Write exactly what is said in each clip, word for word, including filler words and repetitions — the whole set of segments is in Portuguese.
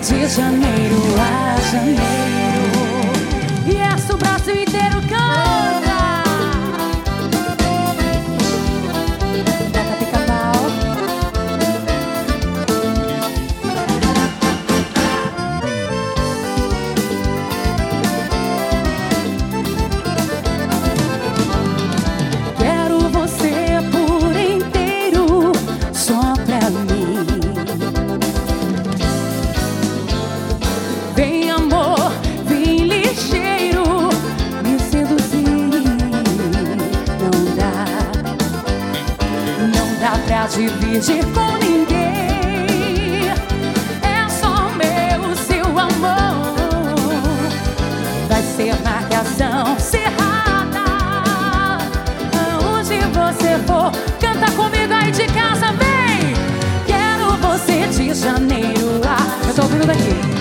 de janeiro a janeiro. E essa o Brasil inteiro canta. Toca pica-pau. Quero você por inteiro, só pra mim. Vem amor, vem ligeiro, me seduzir. Não dá, não dá pra dividir com ninguém. É só meu, seu amor. Vai ser marcação cerrada. Aonde você for, canta comigo aí de casa, vem. Quero você de janeiro a... Eu tô ouvindo daqui.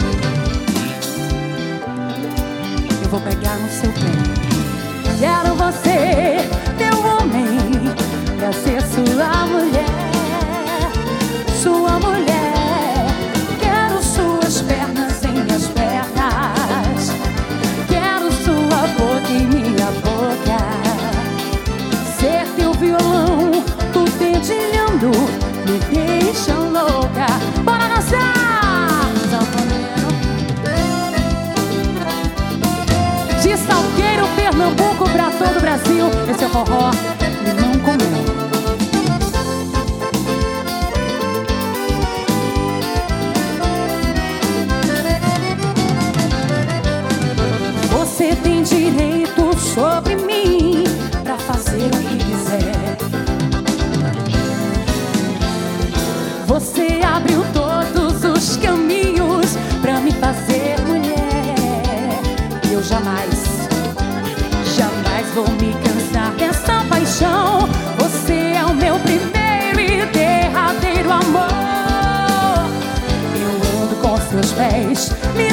Eu vou pegar no seu pé. Quero você, meu homem, pra ser sua mulher, sua mulher. Quero suas pernas em minhas pernas. Quero sua boca em minha boca. Ser teu violão, tu dedilhando, me deixa louca. Bora dançar! Sanfoneiro. De Salgueiro, Pernambuco, pra todo o Brasil. Esse é o forró limão com mel. Você tem direito sobre mim pra fazer o que quiser. Você abriu todos os caminhos pra me fazer mulher. E eu jamais, jamais vou me cansar dessa paixão. Você é o meu primeiro e derradeiro amor. Eu ando com seus pés, me